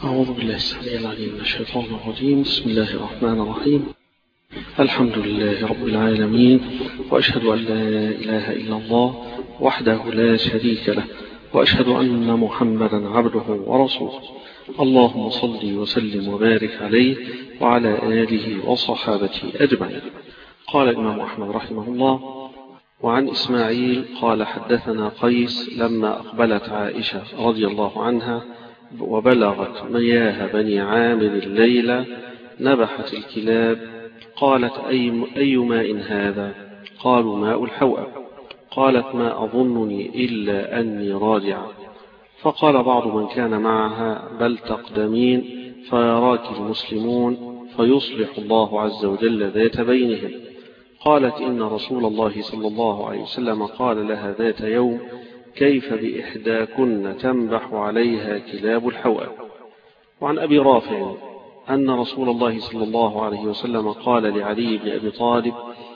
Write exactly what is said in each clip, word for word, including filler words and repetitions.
أعوذ بالله السميع العليم من الشيطان الرجيم. بسم الله الرحمن الرحيم. الحمد لله رب العالمين، وأشهد أن لا إله إلا الله وحده لا شريك له، وأشهد أن محمدا عبده ورسوله. اللهم صل وسلم وبارك عليه وعلى آله وصحابته أجمعين. قال الإمام أحمد رحمه الله: وعن إسماعيل قال حدثنا قيس لما أقبلت عائشة رضي الله عنها وبلغت مياه بني عامر الليلة نبحت الكلاب، قالت: أي, أي ماء هذا؟ قالوا: ماء الحوأب. قالت: ما أظنني إلا أني راجعة. فقال بعض من كان معها: بل تقدمين فيراك المسلمون فيصلح الله عز وجل ذات بينهم. قالت: إن رسول الله صلى الله عليه وسلم قال لها ذات يوم: كيف بإحداكن تنبح عليها كلاب الحوأب. وعن أبي رافع أن رسول الله صلى الله عليه وسلم قال لعلي بن أبي طالب: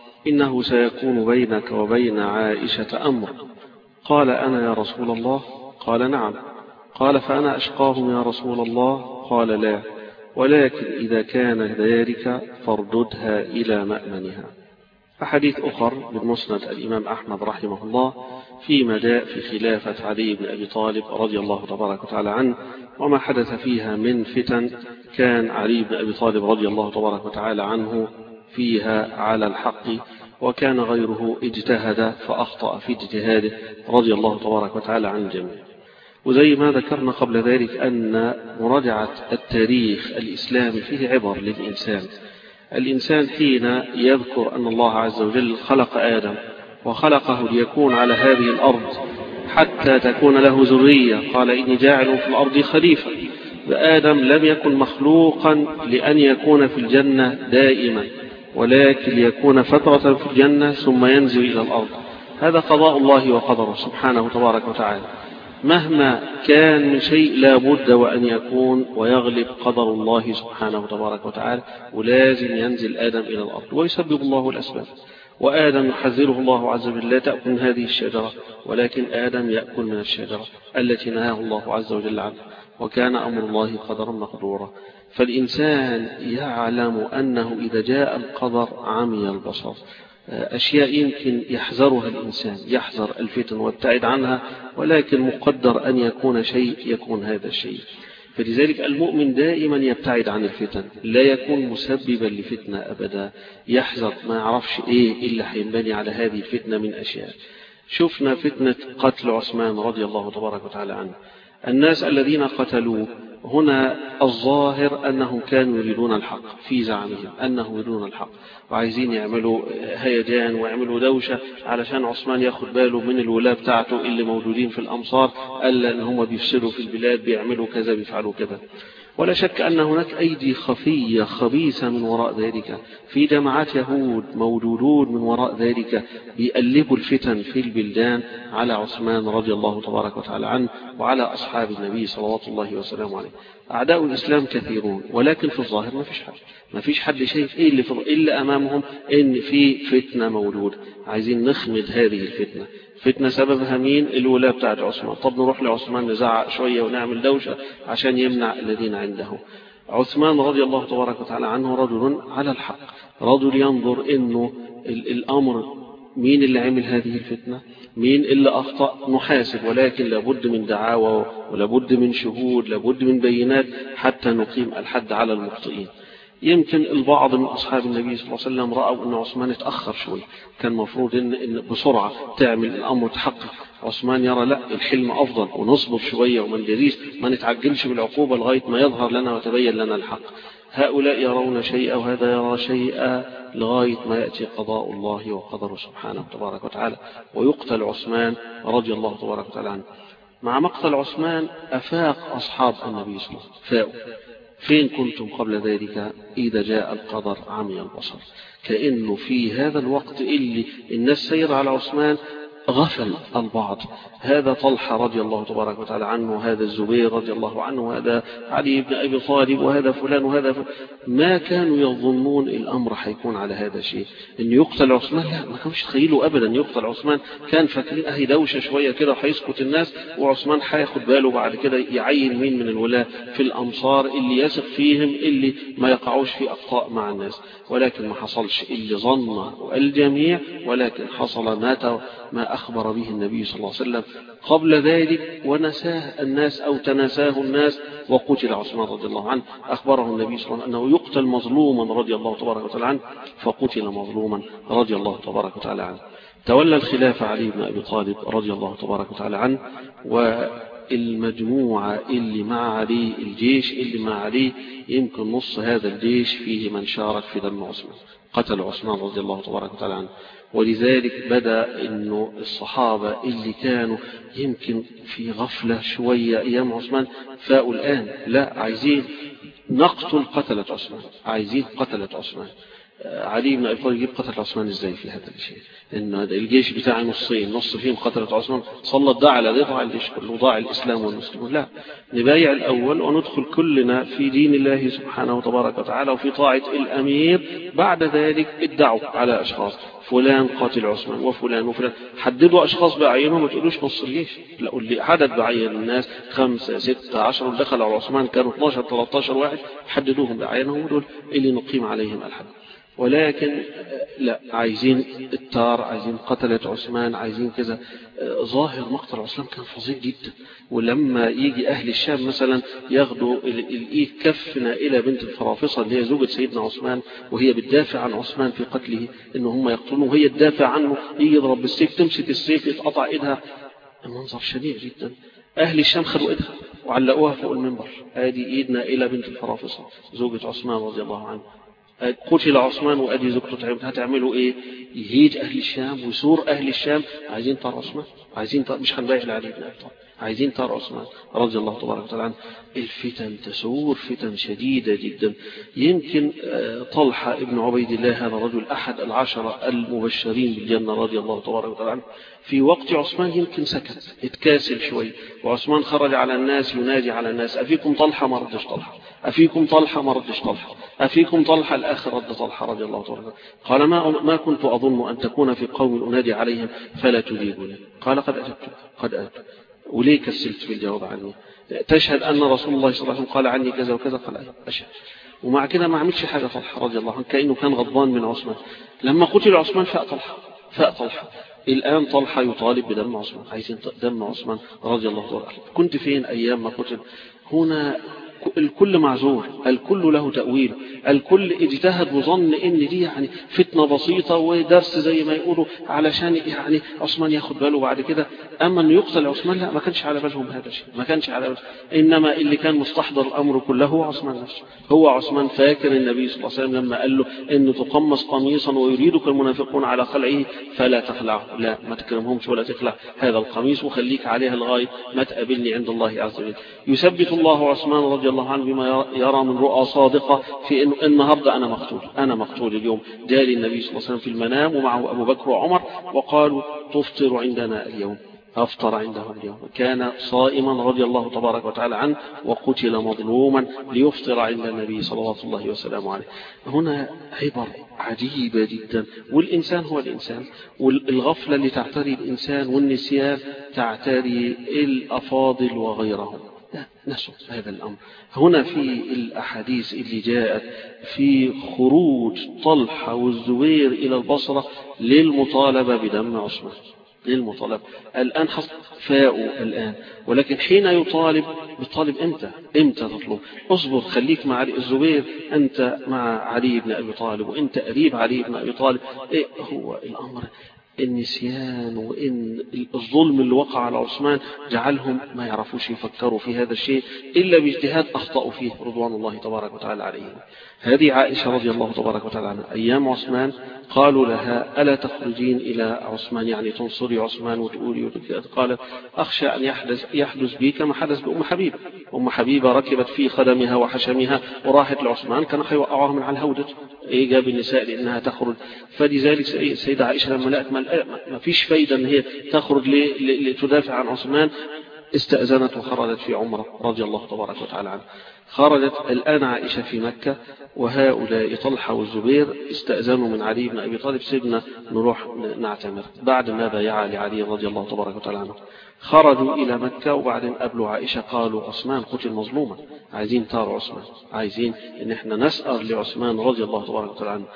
إنه سيكون بينك وبين عائشة أمر. قال: أنا يا رسول الله؟ قال: نعم. قال: فأنا أشقاهم يا رسول الله؟ قال: لا، ولكن إذا كان ذلك فارددها إلى مأمنها. أحاديث أخر من مسند الإمام أحمد رحمه الله في مداء في خلافة علي بن أبي طالب رضي الله تبارك وتعالى عنه، وما حدث فيها من فتن كان علي بن أبي طالب رضي الله تبارك وتعالى عنه فيها على الحق، وكان غيره اجتهد فأخطأ في اجتهاده رضي الله تبارك وتعالى عن الجميع. وزي ما ذكرنا قبل ذلك أن مراجعة التاريخ الإسلامي فيه عبر للإنسان. الإنسان حين يذكر أن الله عز وجل خلق آدم وخلقه ليكون على هذه الأرض حتى تكون له ذرية، قال: إني جاعل في الأرض خليفة. فآدم لم يكن مخلوقا لأن يكون في الجنة دائما، ولكن ليكون فترة في الجنة ثم ينزل إلى الأرض. هذا قضاء الله وقدره سبحانه تبارك وتعالى. مهما كان من شيء لا بد وأن يكون ويغلب قدر الله سبحانه تبارك وتعالى، ولازم ينزل آدم إلى الأرض ويسبب الله الأسباب. وآدم يحذره الله عز وجل: لا تأكل من هذه الشجرة، ولكن آدم يأكل من الشجرة التي نهاه الله عز وجل عنها، وكان أمر الله قدرا مقدورا. فالإنسان يعلم أنه إذا جاء القدر عمي البصر. أشياء يمكن يحذرها الإنسان، يحذر الفتن وابتعد عنها، ولكن مقدر أن يكون شيء يكون هذا الشيء. فلذلك المؤمن دائما يبتعد عن الفتن، لا يكون مسببا لفتنة أبدا، يحذر، ما يعرفش إيه إلا حينبني على هذه الفتنة من أشياء. شفنا فتنة قتل عثمان رضي الله تبارك وتعالى عنه. الناس الذين قتلوه هنا الظاهر أنهم كانوا يريدون الحق، في زعمهم أنهم يريدون الحق وعايزين يعملوا هيجان ويعملوا دوشة علشان عثمان ياخد باله من الولاة بتاعته اللي موجودين في الأمصار، ألا أن هم بيفسدوا في البلاد، بيعملوا كذا، بيفعلوا كذا. ولا شك أن هناك أيدي خفية خبيثة من وراء ذلك، في جماعات يهود موجودون من وراء ذلك بيقلبوا الفتن في البلدان على عثمان رضي الله تبارك وتعالى عنه وعلى أصحاب النبي صلوات الله وسلامه عليه. أعداء الإسلام كثيرون، ولكن في الظاهر ما فيش حد ما فيش حد شايف إيه اللي إلا أمامهم إن في فتنة موجودة، عايزين نخمد هذه الفتنة. فتنة سببها مين؟ الولاة بتاعت عثمان. طب نروح لعثمان نزعق شوية ونعمل دوشة عشان يمنع الذين عنده. عثمان رضي الله تبارك وتعالى عنه رجل على الحق، رجل ينظر إنه الأمر مين اللي عمل هذه الفتنة، مين اللي أخطأ، نحاسب، ولكن لابد من دعاوى ولابد من شهود، لابد من بينات حتى نقيم الحد على المخطئين. يمكن البعض من أصحاب النبي صلى الله عليه وسلم رأوا أن عثمان اتأخر شوي، كان مفروض إن, إن بسرعة تعمل الأمر تحقق. عثمان يرى لا، الحلم أفضل ونصبر شوية وما نجريش، ما نتعجلش بالعقوبة لغاية ما يظهر لنا وتبين لنا الحق. هؤلاء يرون شيئا وهذا يرى شيئا لغاية ما يأتي قضاء الله وقدره سبحانه تبارك وتعالى ويقتل عثمان رضي الله تبارك وتعالى عنه. مع مقتل عثمان أفاق أصحاب النبي صلى الله عليه وسلم، فاقوا: فين كنتم قبل ذلك إذا جاء القدر عمي البصر؟ كأنه في هذا الوقت اللي الناس سير على عثمان غفل البعض. هذا طلحة رضي الله تبارك وتعالى عنه، وهذا الزبير رضي الله عنه، وهذا علي بن أبي طالب، وهذا فلان وهذا فلان. ما كانوا يظنون الأمر حيكون على هذا الشيء، أن يقتل عثمان. لا، ما كانوش يتخيلوا أبدا يقتل عثمان. كان فاكرين أهي دوشة شوية كده وهيسكت الناس، وعثمان هياخد باله بعد كده يعين مين من الولاة في الأمصار اللي يثق فيهم، اللي ما يقعوش في أخطاء مع الناس. ولكن ما حصلش اللي ظنه الجميع، ولكن حصل ما ما أخبر به النبي صلى الله عليه وسلم قبل ذلك، ونساه الناس أو تناساه الناس، وقتل عثمان رضي الله عنه. أخبره النبي صلى الله عليه وسلم أنه يقتل مظلوما رضي الله تبارك وتعالى عنه، فقتل مظلوما رضي الله تبارك وتعالى عنه. تولى الخلافة علي بن أبي طالب رضي الله تبارك وتعالى عنه، والمجموعة اللي مع علي، الجيش اللي مع علي، يمكن نص هذا الجيش فيه من شارك في دم عثمان، قتل عثمان رضي الله تبارك وتعالى عنه. ولذلك بدأ إنه الصحابة اللي كانوا يمكن في غفلة شوية أيام عثمان فاقوا الآن، لا، عايزين نقتل قتلة عثمان، عايزين قتلة عثمان. علي بن أبي طالب يجيب قتل عثمان ازاي في هذا الشيء؟ ان الجيش بتاعي نصين، نص فيهم قتلة عثمان، صلى ده على ده، ضاع الجيش كله، ضاع الإسلام والمسلمون. لا، نبايع الأول وندخل كلنا في دين الله سبحانه وتبارك وتعالى وفي طاعة الأمير. بعد ذلك ادعوا على أشخاص، فلان قاتل عثمان وفلان وفلان، حددوا أشخاص بعينهم، ما تقولوش نص الجيش، لا، اللي عدد بعين الناس خمسة ستة عشر دخلوا على عثمان كانوا اثناشر ثلاثة عشر واحد، حددوهم بعينهم ودول اللي نقيم عليهم الحد. ولكن لا، عايزين التار، عايزين قتلة عثمان، عايزين كذا. ظاهر مقتل عثمان كان فظيع جدا. ولما يجي أهل الشام مثلا ياخدوا الإيد كف نائلة بنت الفرافصة اللي هي زوجة سيدنا عثمان، وهي بتدافع عن عثمان في قتله، إن هم يقتلونه وهي تدافع عنه، يجي يضرب بالسيف، تمسك السيف يتقطع إيدها. المنظر شنيع جدا. أهل الشام خدوا إيدها وعلقوها فوق المنبر، هذه إيد نائلة بنت الفرافصة زوجة عثمان رضي الله عنه. قتل عثمان وأدي زوجته، هتعملوا إيه؟ يهيج أهل الشام ويسور أهل الشام، عايزين طار عثمان، عايزين طار، مش هنبايع لعلي بن أبي طالب، عايزين طار عثمان رضي الله تبارك وتعالى عنه. الفتن تسور، فتن شديدة جدا. يمكن طلحة ابن عبيد الله، هذا رجل أحد العشرة المبشرين بالجنة رضي الله تبارك وتعالى عنه، في وقت عثمان يمكن سكت، اتكاسل شوي، وعثمان خرج على الناس ينادي على الناس: أفيكم طلحة؟ ما ردش طلحة. أفيكم طلحة؟ ما ردش طلحة. أفيكم طلحة؟ الآخر رد طلحة رضي الله تعالى عنه. قال: ما ما كنت أظن أن تكون في قوم أنادي عليهم فلا تجيبني. قال: قد أجبت، قد أجبت. وليه كسلت في الجواب عني؟ تشهد أن رسول الله صلى الله عليه وسلم قال عني كذا وكذا؟ قال: أشهد. ومع كده ما عملش حاجة طلحة رضي الله عنه، كأنه كان غضبان من عثمان. لما قتل عثمان فاق طلحة، فاق طلحة. الآن طلحة يطالب بدم عثمان، عايزين دم عثمان رضي الله عنه. كنت فين أيام ما قتل؟ هنا الكل معذور، الكل له تأويل، الكل اجتهد وظن ان دي يعني فتنة بسيطة ودرس زي ما يقولوا علشان يعني عثمان ياخد باله بعد كده. اما انه يقتل عثمان، لا، ما كانش على بالهم هذا الشيء، ما كانش على بالهم. انما اللي كان مستحضر الامر كله هو عثمان نفسه. هو عثمان فاكر النبي صلى الله عليه وسلم لما قال له ان تقمص قميصا ويريدك المنافقون على خلعه فلا تخلعه، لا، ما تكرمهمش ولا تخلع هذا القميص وخليك عليها لغاية ما تقابلني عند الله عز وجل. يثبت الله عثمان رضي الله عنه بما يرى من رؤى صادقة في انه النهارده انا مقتول، انا مقتول اليوم. جالي النبي صلى الله عليه وسلم في المنام ومعه ابو بكر وعمر، وقالوا: تفطر عندنا اليوم. أفطر عندهم اليوم. كان صائما رضي الله تبارك وتعالى عنه، وقتل مظلوما ليفطر عند النبي صلى الله عليه وسلم عليه. هنا عبر عجيبة جدا. والإنسان هو الإنسان، والغفلة اللي تعتري الإنسان والنسيان تعتري الأفاضل وغيرهم، نسوا هذا الأمر. هنا في الأحاديث اللي جاءت في خروج طلحة والزبير إلى البصرة للمطالبة بدم عثمان، للمطالبة. الآن فاءوا الآن، ولكن حين يطالب بطالب امتى امتى تطلب؟ اصبر، خليك مع علي الزبير، أنت مع علي بن أبي طالب، وأنت قريب علي بن أبي طالب. إيه هو الأمر؟ النسيان وإن الظلم اللي وقع على عثمان جعلهم ما يعرفوش يفكروا في هذا الشيء إلا باجتهاد أخطأوا فيه رضوان الله تبارك وتعالى عليهم. هذه عائشة رضي الله تبارك وتعالى عنها أيام عثمان قالوا لها: ألا تخرجين إلى عثمان، يعني تنصري عثمان وتقولي؟ قالت: أخشى أن يحدث, يحدث بي كما حدث بأم حبيبة. أم حبيبة ركبت في خدمها وحشمها وراحت لعثمان، كانوا هيوقعوها من على الهودج، إيه جاب النساء لأنها تخرج. فلذلك السيدة عائشة لما لقت ما فيش فايدة أن هي تخرج لتدافع عن عثمان، استأذنت وخرجت في عمره رضي الله تبارك وتعالى عنه. خرجت الآن عائشة في مكة، وهؤلاء طلحة والزبير استأذنوا من علي بن أبي طالب سيدنا نروح نعتمر بعد ما بايع لعلي رضي الله تبارك وتعالى عنه. خرجوا إلى مكة وبعدين قابلوا عائشة، قالوا عثمان قتل مظلوما، عايزين طار عثمان، عايزين إن احنا نسأل لعثمان رضي الله تبارك وتعالى عنه.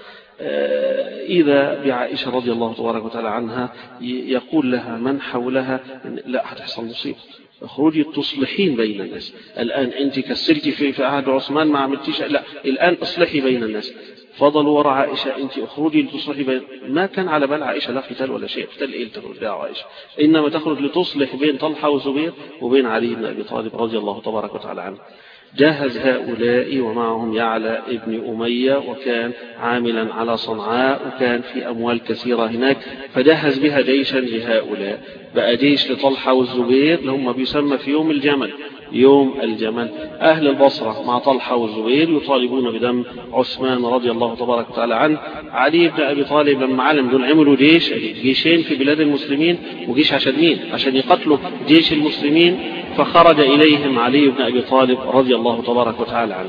إذا بعائشة رضي الله تبارك وتعالى عنها يقول لها من حولها لا هتحصل مصيبة، اخرجي تصلحين بين الناس، الآن أنت كسلتي في عهد عثمان ما عملتيش، لا الآن اصلحي بين الناس. فضلوا وراء عائشة، أنت اخرجي لتصلحي بين، ما كان على بال عائشة لا قتال ولا شيء، قتال إيه تخرج لها عائشة، إنما تخرج لتصلح بين طلحة وزبير وبين علي بن أبي طالب رضي الله تبارك وتعالى عنه. جهز هؤلاء ومعهم يعلى ابن أمية، وكان عاملا على صنعاء، وكان في أموال كثيرة هناك، فجهز بها جيشا لهؤلاء، بقى جيش لطلحة والزبير اللي هم بيسمى في يوم الجمل، يوم الجمل. أهل البصرة مع طلحة والزبير يطالبون بدم عثمان رضي الله تبارك وتعالى عنه. علي بن أبي طالب لما علم دول عملوا جيش جيشين في بلاد المسلمين، وجيش عشان مين؟ عشان يقتلوا جيش المسلمين، فخرج إليهم علي بن أبي طالب رضي الله تبارك وتعالى عنه.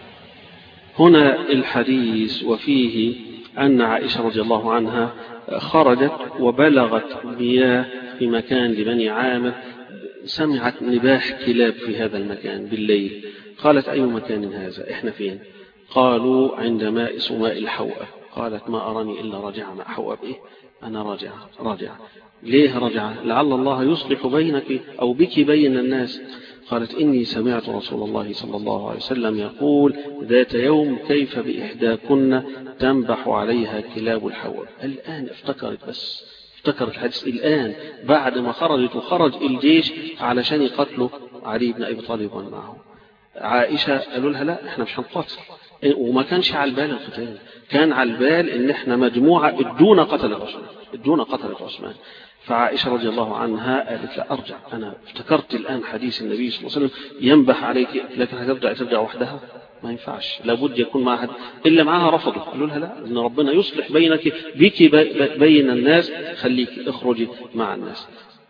هنا الحديث وفيه أن عائشة رضي الله عنها خرجت وبلغت مياه في مكان لبني عامر، سمعت نباح كلاب في هذا المكان بالليل. قالت أي مكان هذا؟ إحنا فين؟ قالوا عند ماء سماء الحوأة. قالت ما أراني إلا رجع ماء حوأة. بإيه؟ أنا راجع راجع. ليه رجع؟ لعل الله يصلح بينك أو بك بين الناس. قالت إني سمعت رسول الله صلى الله عليه وسلم يقول ذات يوم كيف بإحداكن تنبح عليها كلاب الحوأة. الآن افتكرت، بس افتكرت الحديث الآن بعد ما خرجت وخرج الجيش علشان يقتلوا علي بن أبي طالب ومعه. عائشة قالوا لها لا احنا مش هنقاتل، وما كانش على البال القتال، كان على البال ان احنا مجموعة ادونا قتلت عثمان ادونا قتلت عثمان. فعائشة رضي الله عنها قالت لا أرجع، أنا افتكرت الآن حديث النبي صلى الله عليه وسلم ينبح عليك، لكن هترجع ترجع وحدها ما ينفعش، لابد يكون معها حد. إلا معها رفضوا، قالوا لها لا، إن ربنا يصلح بينك بك بين الناس، خليك اخرجي مع الناس.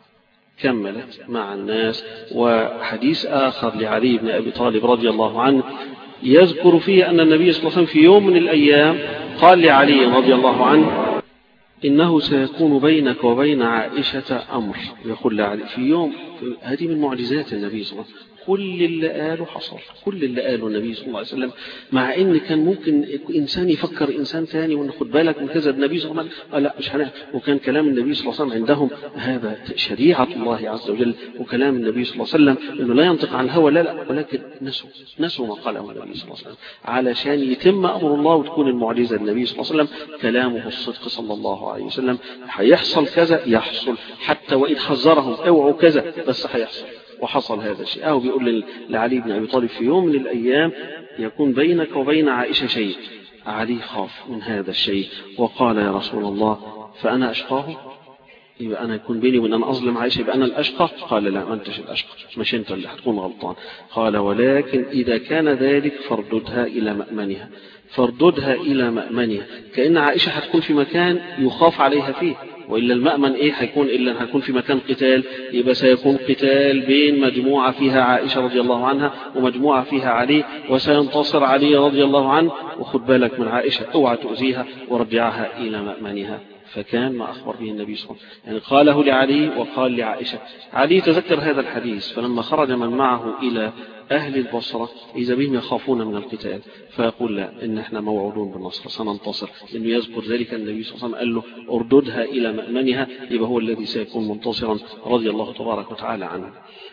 كملت مع الناس. وحديث آخر لعلي بن أبي طالب رضي الله عنه يذكر فيه أن النبي صلى الله عليه وسلم في يوم من الأيام قال لعلي رضي الله عنه إنه سيكون بينك وبين عائشة أمر. يقول لعلي في يوم، هذه من معجزات النبي صلى الله عليه وسلم، كل اللي قاله حصل، كل اللي قاله النبي صلى الله عليه وسلم، مع ان كان ممكن انسان يفكر انسان ثاني وناخد بالك من كذا، النبي صلى الله عليه وسلم لا مش هنعمل. وكان كلام النبي صلى الله عليه وسلم عندهم هذا شريعة الله عز وجل، وكلام النبي صلى الله عليه وسلم انه لا ينطق عن الهوى، لا لا، ولكن نسوا نسوا ما قاله النبي صلى الله عليه وسلم علشان يتم امر الله وتكون المعجزة. النبي صلى الله عليه وسلم كلامه الصدق صلى الله عليه وسلم، هيحصل كذا يحصل، حتى وإن حذرهم اوعوا كذا بس هيحصل، وحصل هذا الشيء. أو بيقول لعلي بن أبي طالب في يوم من الأيام يكون بينك وبين عائشة شيء. علي خاف من هذا الشيء وقال يا رسول الله فأنا أشقاه، يبقى أنا يكون بيني وبين أنا أظلم عائشة يبقى أنا الأشقى؟ قال لا، ما أنتش الأشقى، مش أنت اللي هتكون غلطان. قال ولكن إذا كان ذلك فارددها إلى مأمنها، فارددها إلى مأمنها، كأن عائشة هتكون في مكان يخاف عليها فيه، وإلا المأمن إيه هيكون؟ إلا هيكون في مكان قتال، يبقى سيكون قتال بين مجموعة فيها عائشة رضي الله عنها ومجموعة فيها علي، وسينتصر علي رضي الله عنه، وخد بالك من عائشة اوعى تؤذيها ورجعها إلى مأمنها. فكان ما أخبر به النبي صلى الله عليه وسلم، يعني قاله لعلي وقال لعائشة. علي تذكر هذا الحديث، فلما خرج من معه إلى أهل البصرة إذا بهم يخافون من القتال، فيقول لا، إن احنا موعودون بالنصر سننتصر، إنه يذكر ذلك النبي صلى الله عليه وسلم قال له ارددها إلى مأمنها، يبقى هو الذي سيكون منتصرا رضي الله تبارك وتعالى عنه.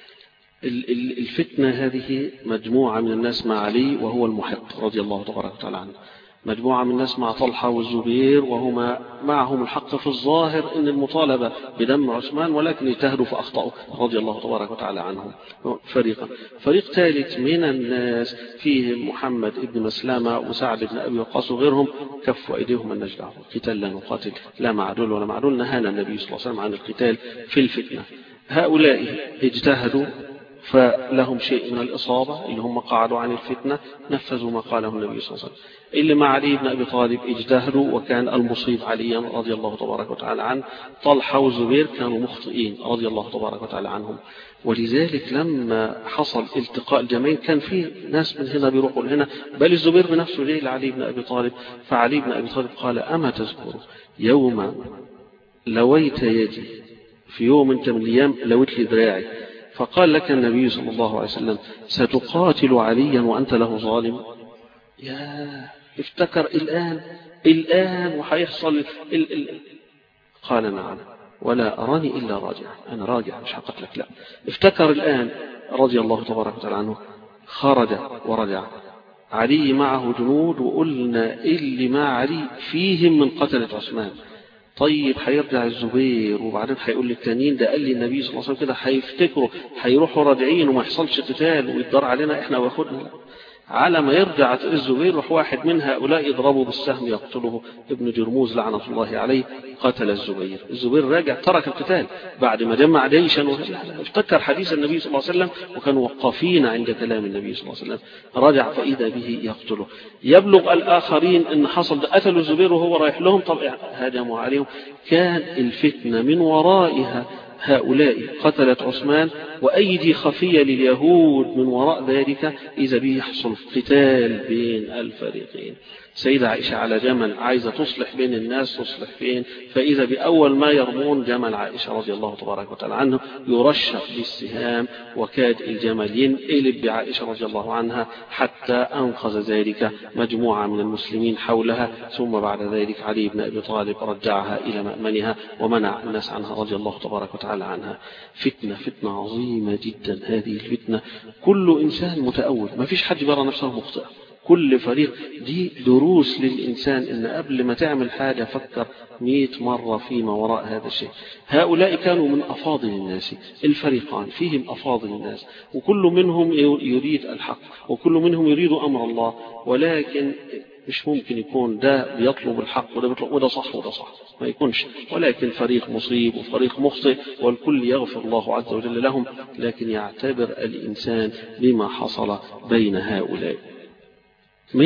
الفتنة هذه مجموعة من الناس مع علي وهو المحق رضي الله تبارك وتعالى عنه، مجموعة من الناس مع طلحة والزبير وهما معهم الحق في الظاهر إن المطالبة بدم عثمان، ولكن اجتهدوا فأخطأوا رضي الله تبارك وتعالى عنهم. فريقا فريق ثالث من الناس فيهم محمد ابن مسلمة وسعد بن أبي وقاص وغيرهم كفوا أيديهم من نجدعه، قتال لا نقاتل لا مع دول ولا مع دول، نهانا النبي صلى الله عليه وسلم عن القتال في الفتنة. هؤلاء اجتهدوا فلهم شيء من الإصابة اللي هم قعدوا عن الفتنة، نفذوا ما قاله النبي صلى الله عليه وسلم. اللي مع علي بن أبي طالب اجتهدوا وكان المصيب عليا رضي الله تبارك وتعالى عنه. طلحة والزبير كانوا مخطئين رضي الله تبارك وتعالى عنهم. ولذلك لما حصل التقاء الجمعين كان في ناس من هنا بيروحوا لهنا، بل الزبير بنفسه جاي لعلي بن أبي طالب. فعلي بن أبي طالب قال: أما تذكر يوم لويت يدي، في يوم انت من الايام لويت لي ذراعي، فقال لك النبي صلى الله عليه وسلم: ستقاتل عليا وأنت له ظالم؟ يا افتكر الآن الآن وحيحصل ال ال قال: نعم، ولا أراني إلا راجع، أنا راجع مش هقتلك. لا، افتكر الآن رضي الله تبارك وتعالى عنه. خرج ورجع، علي معه جنود، وقلنا اللي مع علي فيهم من قتلة عثمان. طيب هيرجع الزبير وبعدين هيقول للتانيين ده قال لي النبي صلى الله عليه وسلم كده، هيفتكروا هيروحوا راجعين وما يحصلش قتال ويتضر علينا احنا وياخدنا. على ما يرجع الزبير روح واحد من هؤلاء يضربه بالسهم يقتله ابن جرموز لعنة الله عليه، قتل الزبير. الزبير راجع ترك القتال بعد ما جمع جيشا، افتكر حديث النبي صلى الله عليه وسلم وكانوا وقفين عند كلام النبي صلى الله عليه وسلم. رجع فإذا به يقتله. يبلغ الآخرين ان حصل ده، قتلوا الزبير وهو رايح لهم، طب هاجموا عليهم. كان الفتنة من ورائها هؤلاء قتلت عثمان، وأيدي خفية لليهود من وراء ذلك، إذا به يحصل قتال بين الفريقين. سيدة عائشة على جمل عايزة تصلح بين الناس، تصلح فين؟ فإذا بأول ما يرمون جمل عائشة رضي الله تبارك وتعالى عنه يرشق بالسهام، وكاد الجمل ينقلب بعائشة رضي الله عنها، حتى أنقذ ذلك مجموعة من المسلمين حولها. ثم بعد ذلك علي بن أبي طالب رجعها إلى مأمنها ومنع الناس عنها رضي الله تبارك وتعالى عنها. فتنة فتنة عظيمة جدا هذه الفتنة. كل إنسان متأول، ما فيش حد يرى نفسه مخطئ، كل فريق. دي دروس للإنسان إن قبل ما تعمل حاجة فكر مئة مرة فيما وراء هذا الشيء. هؤلاء كانوا من أفاضل الناس، الفريقان فيهم أفاضل الناس، وكل منهم يريد الحق وكل منهم يريد أمر الله، ولكن مش ممكن يكون ده بيطلب الحق وده بيطلب وده صح وده صح، ما يكونش. ولكن فريق مصيب وفريق مخطئ، والكل يغفر الله عز وجل لهم، لكن يعتبر الإنسان بما حصل بين هؤلاء. من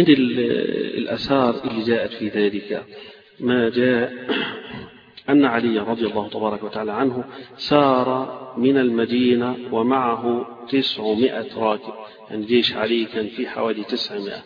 الأثار اللي جاءت في ذلك ما جاء أن علي رضي الله تبارك وتعالى عنه سار من المدينة ومعه تسعمائة راكب، يعني جيش علي كان فيه حوالي تسعمائة.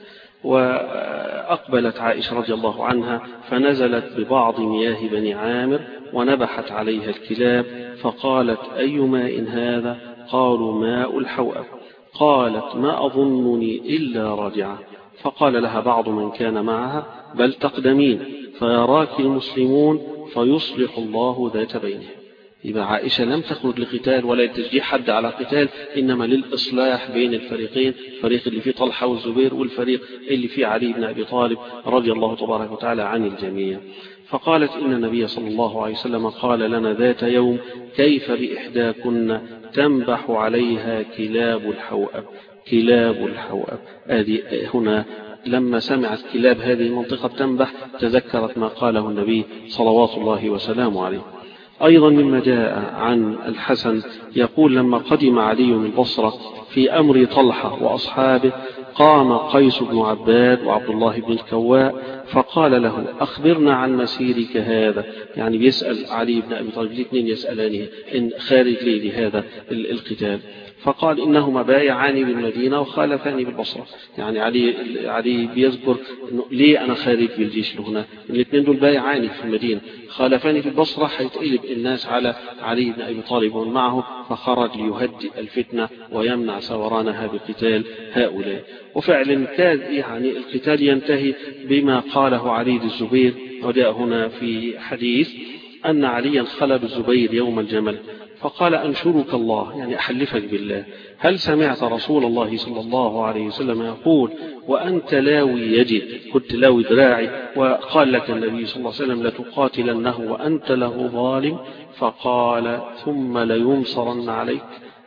وأقبلت عائشة رضي الله عنها فنزلت ببعض مياه بني عامر ونبحت عليها الكلاب، فقالت: أي ماء هذا؟ قالوا: ماء الحوأب. قالت: ما أظنني إلا راجعة. فقال لها بعض من كان معها: بل تقدمين فيراك المسلمون فيصلح الله ذات بينهم. يبقى عائشة لم تخرج لقتال ولا لتشجيع حد على قتال، إنما للإصلاح بين الفريقين، الفريق اللي فيه طلحة والزبير والفريق اللي فيه علي بن أبي طالب رضي الله تبارك وتعالى عن الجميع. فقالت: إن النبي صلى الله عليه وسلم قال لنا ذات يوم: كيف بإحداكن تنبح عليها كلاب الحوأب. كلاب الحوأب هذه هنا لما سمعت كلاب هذه المنطقة تنبح تذكرت ما قاله النبي صلوات الله وسلامه عليه. أيضا مما جاء عن الحسن يقول: لما قدم علي من البصرة في أمر طلحة وأصحابه قام قيس بن عباد وعبد الله بن الكواء فقال له: أخبرنا عن مسيرك هذا. يعني بيسأل علي بن أبي طالب، الاثنين يسألانه إن خارج لي لهذا القتال. فقال: إنهما بايعاني بالمدينة وخالفاني بالبصرة. يعني علي علي بيذكر إنه ليه أنا خارج بالجيش لهنا، الاثنين دول بايعاني في المدينة، خالفاني في البصرة، حيتقلب الناس على علي بن أبي طالب ومن معه، فخرج ليهدئ الفتنة ويمنع سورانها بقتال هؤلاء. وفعلا كاد يعني القتال ينتهي بما قاله علي للزبير. وجاء هنا في حديث أن عليا خلب الزبير يوم الجمل فقال: أنشرك الله، يعني أحلفك بالله، هل سمعت رسول الله صلى الله عليه وسلم يقول: وأنت لاوي يدي، كنت لاوي ذراعي، وقال لك النبي صلى الله عليه وسلم: لتقاتلنه وأنت له ظالم. فقال: ثم لينصرن عليك.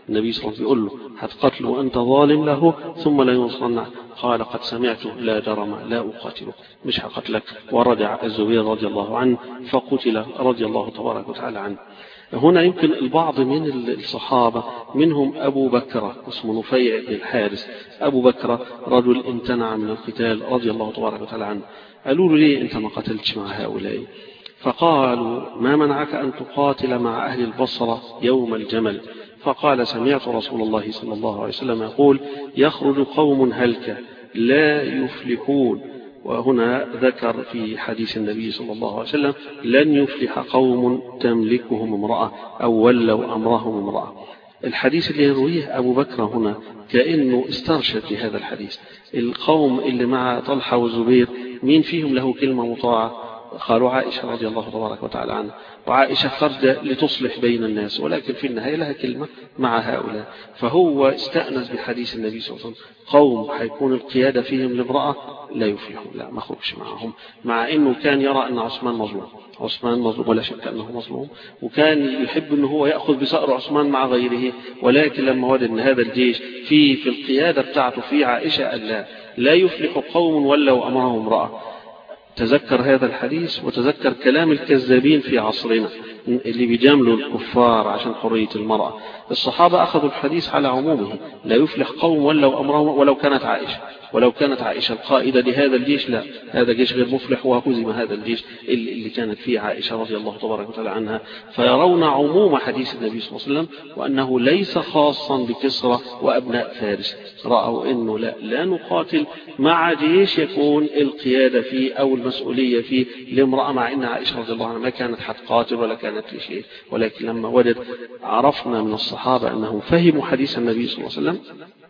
النبي صلى الله عليه وسلم يقول له هتقتله وأنت ظالم له ثم لا ينصرنا، قال قد سمعت لا جرم لا أقاتلك، مش هقتلك. ورجع الزبير رضي الله عنه فقتل رضي الله تبارك وتعالى عنه. هنا يمكن البعض من الصحابة منهم أبو بكر اسمه نفيع بن الحارث، أبو بكر رجل امتنع من القتال رضي الله تبارك وتعالى عنه. قالوا له ليه أنت ما قتلتش مع هؤلاء؟ فقالوا ما منعك أن تقاتل مع أهل البصرة يوم الجمل؟ فقال سمعت رسول الله صلى الله عليه وسلم يقول يخرج قوم هلك لا يفلحون. وهنا ذكر في حديث النبي صلى الله عليه وسلم لن يفلح قوم تملكهم امرأة أو ولوا أمرهم امرأة. الحديث اللي يرويه أبو بكر هنا كأنه استرشد في هذا الحديث. القوم اللي مع طلحة والزبير مين فيهم له كلمة مطاعة؟ قالوا عائشة رضي الله تبارك وتعالى عنها، وعائشة خرجت لتصلح بين الناس، ولكن في النهاية لها كلمة مع هؤلاء. فهو استأنس بحديث النبي صلى الله عليه وسلم قوم حيكون القيادة فيهم لامرأة لا يفلحون، لا ما خرجش معهم، مع أنه كان يرى أن عثمان مظلوم، عثمان مظلوم ولا شك أنه مظلوم، وكان يحب أنه هو يأخذ بصقر عثمان مع غيره. ولكن لما وجد أن هذا الجيش في في القيادة بتاعته في عائشة قال لا لا يفلح قوم ولوا أمرهم امرأة. تذكر هذا الحديث وتذكر كلام الكذابين في عصرنا اللي بيجاملوا الكفار عشان حرية المرأة. الصحابة أخذوا الحديث على عمومه، لا يفلح قوم ولو أمرهم، ولو كانت عائشة ولو كانت عائشة القائدة لهذا الجيش لا، هذا جيش غير مفلح وهزم هذا الجيش اللي كانت فيه عائشة رضي الله تبارك وتعالى عنها. فيرون عموم حديث النبي صلى الله عليه وسلم وأنه ليس خاصا بكسرى وأبناء فارس. رأوا أنه لا, لا نقاتل مع جيش يكون القيادة فيه أو المسؤولية فيه لامرأة، مع أن عائشة رضي الله عنها ما كانت حتقاتل ولا كانت لشيء. ولكن لما وجد عرفنا من الصحابة أنهم فهموا حديث النبي صلى الله عليه وسلم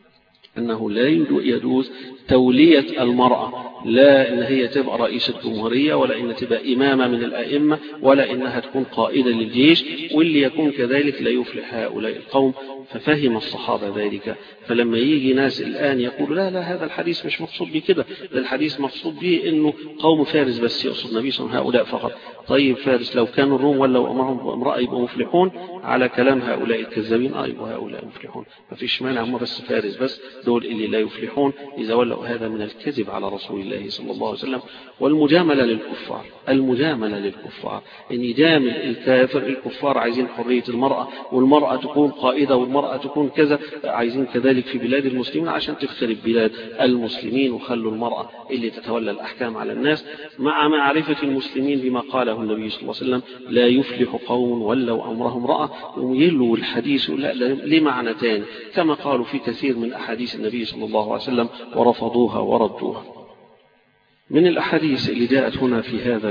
أنه لا يجوز تولية المرأة، لا إن هي تبقى رئيسة جمهورية ولا إن تبقى إمامة من الأئمة ولا إنها تكون قائدة للجيش، واللي يكون كذلك لا يفلح هؤلاء القوم. ففهم الصحابة ذلك. فلما يجي ناس الآن يقول لا لا هذا الحديث مش مقصود به كده، ده الحديث مقصود به إنه قوم فارس بس، يقصد النبي صلى الله عليه وسلم هؤلاء فقط. طيب فارس لو كانوا الروم ولو أمرهم امرأة يبقوا مفلحون على كلام هؤلاء الكذابين؟ آه يبقوا هؤلاء مفلحون، ما فيش مانع، هم بس فارس بس دول اللي لا يفلحون إذا ولوا. هذا من الكذب على رسول الله صلى الله عليه وسلم والمجاملة للكفار. المجاملة للكفار إن يجامل الكافر، الكفار عايزين حرية المرأة والمرأة تكون قائدة والمرأة تكون كذا، عايزين كذلك في بلاد المسلمين عشان تخرب بلاد المسلمين وخلوا المرأة اللي تتولى الأحكام على الناس، مع معرفة المسلمين بما قاله النبي صلى الله عليه وسلم لا يفلح قوم ولوا أمرهم امرأة. ويلوا الحديث لا لمعنى تاني كما قالوا في كثير من أحاديث النبي صلى الله عليه وسلم ورفضوها وردوها. من الأحاديث اللي جاءت هنا في هذا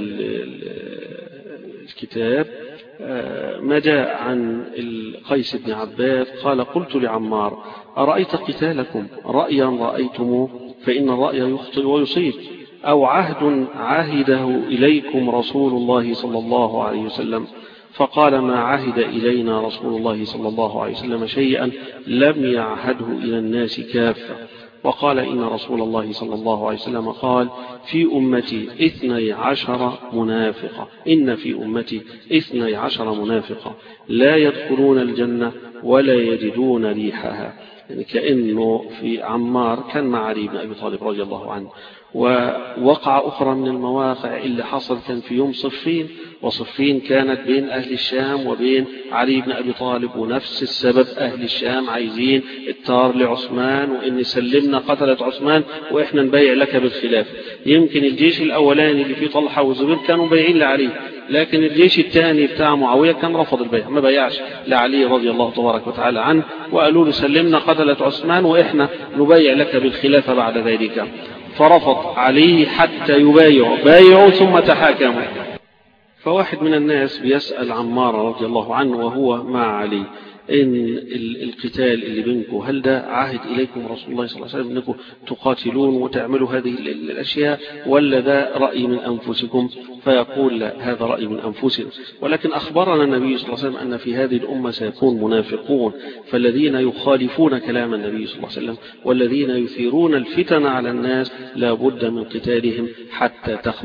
الكتاب ما جاء عن قيس بن عباد قال قلت لعمار أرأيت قتالكم رأيا رأيتموه فإن الرأي يخطئ ويصيب، أو عهد عاهده إليكم رسول الله صلى الله عليه وسلم؟ فقال ما عهد إلينا رسول الله صلى الله عليه وسلم شيئا لم يعهده إلى الناس كافة. وقال إن رسول الله صلى الله عليه وسلم قال في أمتي اثني عشر منافقة، إن في أمتي اثني عشر منافقة لا يدخلون الجنة ولا يجدون ريحها. يعني كأنه في عمار كان مع علي بن أبي طالب رضي الله عنه. ووقع أخرى من المواقع اللي حصل كان في يوم صفين، وصفين كانت بين أهل الشام وبين علي بن أبي طالب، ونفس السبب أهل الشام عايزين التار لعثمان وإن سلمنا قتلة عثمان وإحنا نبيع لك بالخلاف. يمكن الجيش الأولاني اللي فيه طلحة والزبير كانوا بيعين لعلي، لكن الجيش الثاني بتاع معاوية كان رفض البيع، ما بيعش لعلي رضي الله تبارك وتعالى عنه، وقالوا له سلمنا قتلة عثمان وإحنا نبيع لك بالخلافة بعد ذلك. فرفض علي حتى يبايعوا، بايعوا ثم تحاكموا. فواحد من الناس بيسأل عمار رضي الله عنه وهو مع علي إن القتال اللي بينكم هل ده عهد إليكم رسول الله صلى الله عليه وسلم أنكم تقاتلون وتعملوا هذه الأشياء، ولا ده رأي من أنفسكم؟ فيقول لا هذا رأي من أنفسنا، ولكن أخبرنا النبي صلى الله عليه وسلم أن في هذه الأمة سيكون منافقون، فالذين يخالفون كلام النبي صلى الله عليه وسلم والذين يثيرون الفتن على الناس لا بد من قتالهم حتى تخمد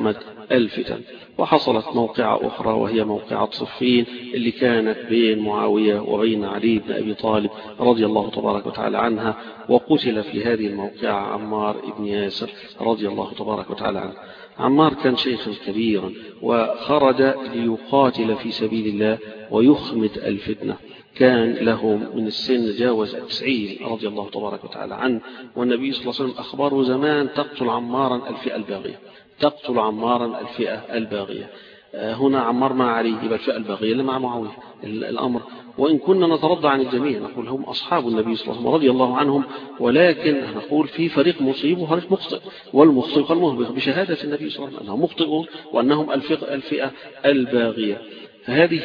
الفتن. وحصلت موقعة أخرى وهي موقعة صفين اللي كانت بين معاوية وبين علي بن أبي طالب رضي الله تبارك وتعالى عنها، وقتل في هذه الموقعة عمار بن ياسر رضي الله تبارك وتعالى عنه. عمار كان شيخا كبيرا وخرج ليقاتل في سبيل الله ويخمد الفتنة، كان له من السن جاوز التسعين رضي الله تبارك وتعالى عنه، والنبي صلى الله عليه وسلم أخبره زمان تقتل عمارا الفئة الباغية، تقتل عمارا الفئة الباغية. هنا عمار مع علي يبقى الفئة الباغية اللي مع معاوية الأمر. وإن كنا نترضى عن الجميع نقول هم أصحاب النبي صلى الله عليه وسلم رضي الله عنهم، ولكن نقول في فريق مصيب وفريق مخطئ، والمخطئ قال بشهادة النبي صلى الله عليه وسلم أنهم مخطئون وأنهم الفئة الباغية. هذه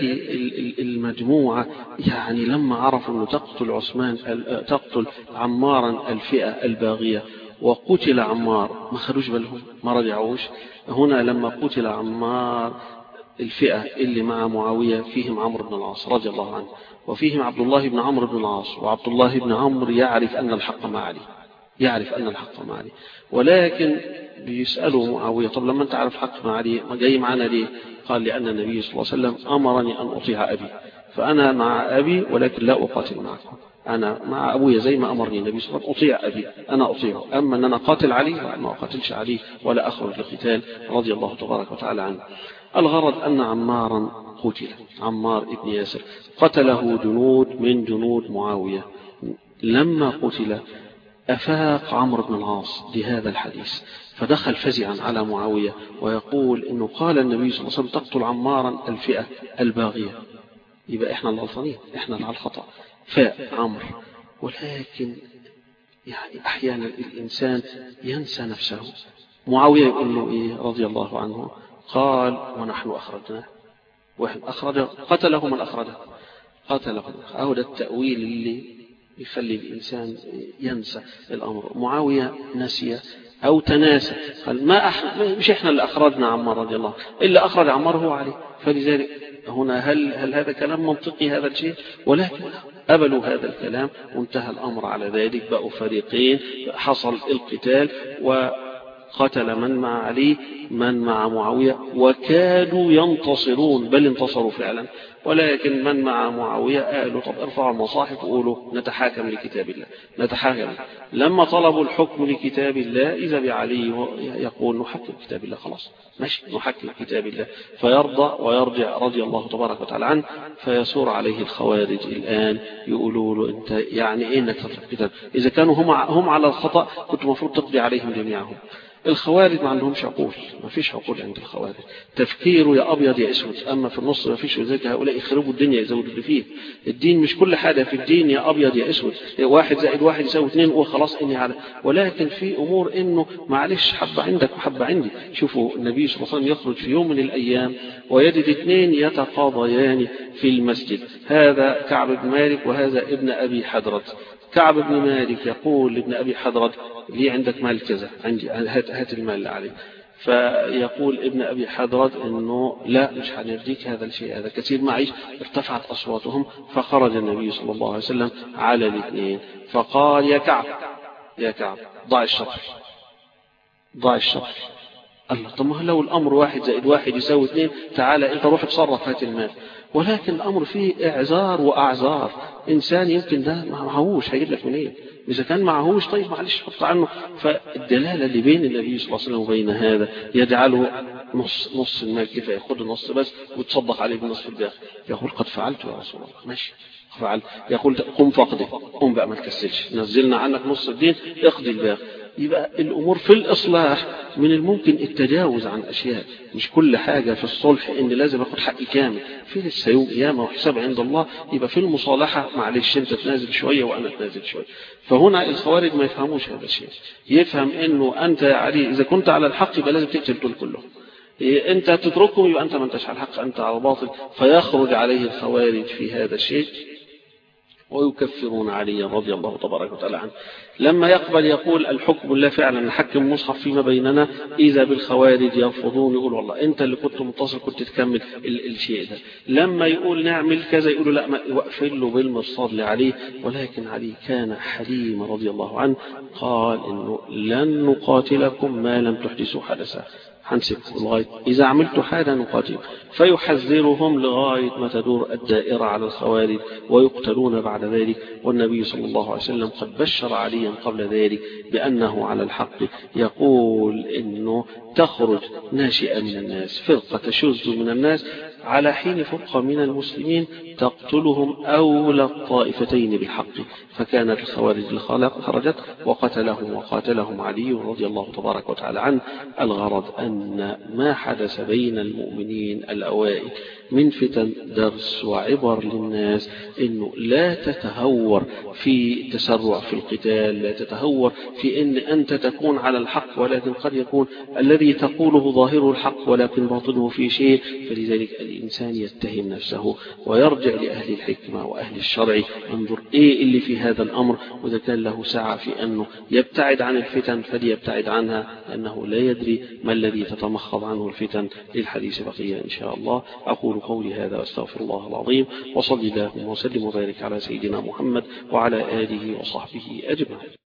المجموعة يعني لما عرفوا أن تقتل عثمان تقتل عمارا الفئة الباغية وقتل عمار ما خدوش بالهم ما رجعوش. هنا لما قتل عمار الفئة اللي مع معاوية فيهم عمرو بن العاص رضي الله عنه، وفيهم عبد الله بن عمرو بن العاص، وعبد الله بن عمرو يعرف أن الحق مع علي، يعرف أن الحق مع علي، ولكن بيسألوا معاوية طب لما أنت عارف حق مع علي ما جاي معنا ليه؟ قال لأن النبي صلى الله عليه وسلم أمرني أن أطيع أبي، فأنا مع أبي ولكن لا أقاتل معكم، أنا مع أبويا زي ما أمرني النبي صلى الله عليه وسلم أطيع أبي أنا أطيعه، أما أن أنا قاتل علي ما أقاتلش علي ولا أخرج للقتال رضي الله تبارك وتعالى عنه. الغرض أن عمارا قتل، عمار ابن ياسر قتله جنود من جنود معاوية. لما قتل أفاق عمرو بن العاص لهذا الحديث فدخل فزعا على معاوية ويقول إنه قال النبي صلى الله عليه وسلم تقتل عمارا الفئة الباغية، يبقى إحنا الغلطانين إحنا على الخطأ. فاء عمرو، ولكن يعني أحيانا الإنسان ينسى نفسه. معاوية يقول له إيه رضي الله عنه؟ قال ونحن أخرجناه، واحد أخرج قتله من أخرجه قتله. أهو ده التأويل اللي يخلي الإنسان ينسى الأمر. معاوية نسي أو تناسى، قال ما أح... مش إحنا اللي أخرجنا عمار رضي الله، إلا أخرج عمار هو علي. فلذلك هنا هل هل هذا كلام منطقي هذا الشيء؟ ولكن قبلوا هذا الكلام وانتهى الأمر على ذلك. بقوا فريقين، حصل القتال وقتل من مع علي من مع معاوية، وكادوا ينتصرون بل انتصروا فعلا. ولكن من مع معاوية قالوا طب ارفعوا المصاحف وقولوا نتحاكم لكتاب الله نتحاكم. لما طلبوا الحكم لكتاب الله إذا بعلي يقول نحكم كتاب الله، خلاص ماشي نحكم كتاب الله، فيرضى ويرجع رضي الله تبارك وتعالى عنه. فيسور عليه الخوارج الآن يقولوا له أنت يعني إيه انك تترك كتاب؟ إذا كانوا هم هم على الخطأ كنت المفروض تقضي عليهم جميعهم. الخوارج ما عندهمش عقول، ما فيش عقول عند الخوارج، تفكيره يا أبيض يا أسود، أما في النص ما فيش. وذلك هؤلاء يخربوا الدنيا يزودوا اللي فيه. الدين مش كل حاجة في الدين يا أبيض يا أسود، واحد زائد واحد يساوي اثنين وخلاص إني على، ولكن في أمور إنه معلش حبة عندك وحبة عندي. شوفوا النبي صلى الله عليه وسلم يخرج في يوم من الأيام ويجد اثنين يتقاضيان في المسجد، هذا كعب بن مالك وهذا ابن أبي حدرد. كعب بن مالك يقول لابن أبي حدرد لي عندك مال كذا، عندي هات, هات المال اللي عليه. فيقول ابن أبي حدرد إنه لا مش هنرديك هذا الشيء، هذا كثير معيش. ارتفعت أصواتهم فخرج النبي صلى الله عليه وسلم على الاثنين فقال يا كعب يا كعب ضع الشطر ضع الشطر. الله طب ما لو الأمر واحد زائد واحد يساوي اثنين، تعالى أنت روح تصرف هات المال. ولكن الأمر فيه إعذار وأعذار. إنسان يمكن ده معهوش هيجيب لك منين؟ إذا كان معهوش طيب معلش حط عنه. فالدلالة اللي بين النبي صلى الله عليه وسلم وبين هذا يجعله نص نص المال كفاية، ياخد النص بس وتصدق عليه بالنصف الداخل. يقول قد فعلت يا رسول الله، ماشي فعل. يقول قم فقدي، قم بقى ما تكسلش، نزلنا عنك نص الدين اقضي الباقي. يبقى الأمور في الإصلاح من الممكن التجاوز عن أشياء، مش كل حاجة في الصلح إن لازم أخد حقي كامل. في لسه يوم قيامة وحساب عند الله، يبقى في المصالحة معلش أنت تنازل شوية وأنا تنازل شوية. فهنا الخوارج ما يفهموش هذا الشيء، يفهم إنه أنت يا علي إذا كنت على الحق يبقى لازم تقتل دول كلهم، أنت تتركهم يبقى أنت ما أنتش على الحق، أنت على الباطل. فيخرج عليه الخوارج في هذا الشيء ويكفرون علي رضي الله تبارك وتعالى عنه. لما يقبل يقول الحكم لا فعلا نحكم مصحف فيما بيننا، إذا بالخوارج يرفضون، يقول والله أنت اللي كنت متصل كنت تكمل الشيء ده. لما يقول نعمل كذا يقولوا لا، ما يوقفل له بالمرصاد لعلي. ولكن علي كان حليم رضي الله عنه، قال إنه لن نقاتلكم ما لم تحدثوا حدثا، هنسيبكم لغاية إذا عملت حالا نقاتل، فيحذرهم لغاية ما تدور الدائرة على الخوارج ويقتلون بعد ذلك. والنبي صلى الله عليه وسلم قد بشر عليا قبل ذلك بأنه على الحق، يقول إنه تخرج ناشئة من الناس، فرقة تشذ من الناس على حين فرقة من المسلمين تقتلهم أولى الطائفتين بالحق، فكانت الخوارج خرجت وقتلهم وقاتلهم علي رضي الله تبارك وتعالى عنه. الغرض أن ما حدث بين المؤمنين الأوائل من فتن درس وعبر للناس، إنه لا تتهور في تسرع في القتال، لا تتهور في إن أنت تكون على الحق، ولكن قد يكون الذي تقوله ظاهره الحق ولكن باطنه في شيء. فلذلك الإنسان يتهم نفسه ويرجع لأهل الحكمة وأهل الشرع، انظر إيه اللي في هذا الأمر، وإذا كان له سعة في أنه يبتعد عن الفتن فليبتعد عنها، لأنه لا يدري ما الذي تتمخض عنه الفتن. للحديث بقية إن شاء الله. أقول قولي هذا واستغفر الله العظيم، وصلي اللهم وسلم وبارك على سيدنا محمد وعلى آله وصحبه أجمعين.